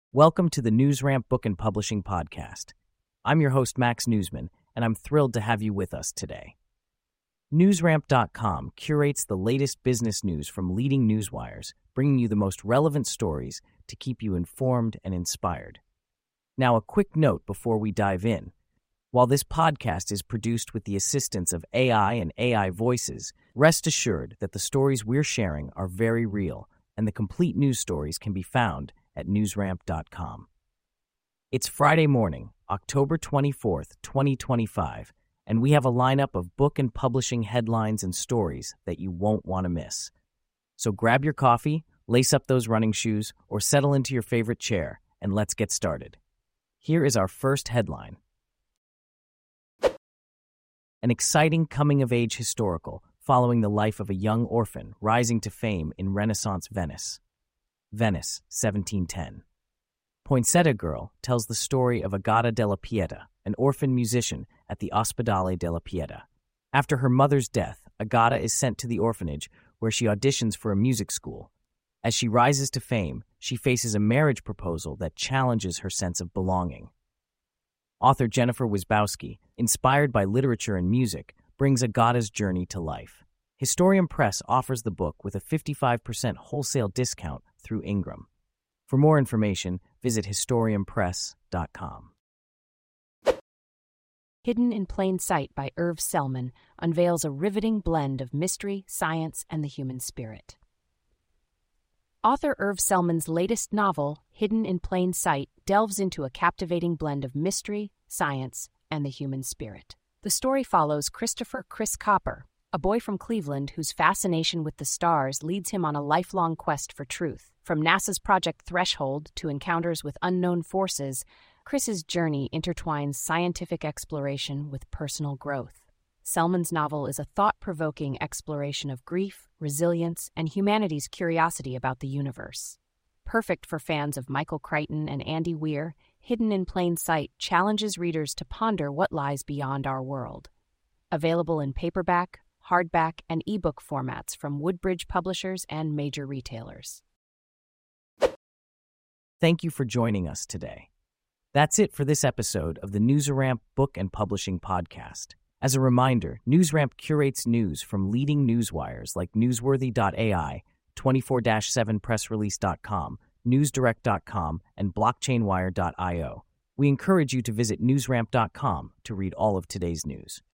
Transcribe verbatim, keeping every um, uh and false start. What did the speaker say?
Welcome to the NewsRamp Book and Publishing Podcast. I'm your host, Max Newsman, and I'm thrilled to have you with us today. NewsRamp dot com curates the latest business news from leading newswires, bringing you the most relevant stories to keep you informed and inspired. Now, a quick note before we dive in. While this podcast is produced with the assistance of A I and A I voices, rest assured that the stories we're sharing are very real, and the complete news stories can be found at NewsRamp dot com. It's Friday morning, October twenty-fourth, twenty twenty-five, and we have a lineup of book and publishing headlines and stories that you won't want to miss. So grab your coffee, lace up those running shoes, or settle into your favorite chair, and let's get started. Here is our first headline. An exciting coming-of-age historical following the life of a young orphan rising to fame in Renaissance Venice. Venice, seventeen ten. Poinsettia Girl tells the story of Agata della Pieta, an orphan musician at the Ospedale della Pieta. After her mother's death, Agata is sent to the orphanage where she auditions for a music school. As she rises to fame, she faces a marriage proposal that challenges her sense of belonging. Author Jennifer Wisbowski, inspired by literature and music, brings Agata's journey to life. Historian Press offers the book with a fifty-five percent wholesale discount through Ingram. For more information, visit historian press dot com. Hidden in Plain Sight by Irv Selman unveils a riveting blend of mystery, science, and the human spirit. Author Irv Selman's latest novel, Hidden in Plain Sight, delves into a captivating blend of mystery, science, and the human spirit. The story follows Christopher Chris Copper, a boy from Cleveland whose fascination with the stars leads him on a lifelong quest for truth. From NASA's Project Threshold to encounters with unknown forces, Chris's journey intertwines scientific exploration with personal growth. Selman's novel is a thought-provoking exploration of grief, resilience, and humanity's curiosity about the universe. Perfect for fans of Michael Crichton and Andy Weir, Hidden in Plain Sight challenges readers to ponder what lies beyond our world. Available in paperback, hardback, and ebook formats from Woodbridge publishers and major retailers. Thank you for joining us today. That's it for this episode of the NewsRamp Book and Publishing Podcast. As a reminder, NewsRamp curates news from leading newswires like newsworthy dot A I, twenty-four seven press release dot com, newsdirect dot com, and blockchain wire dot io. We encourage you to visit newsramp dot com to read all of today's news.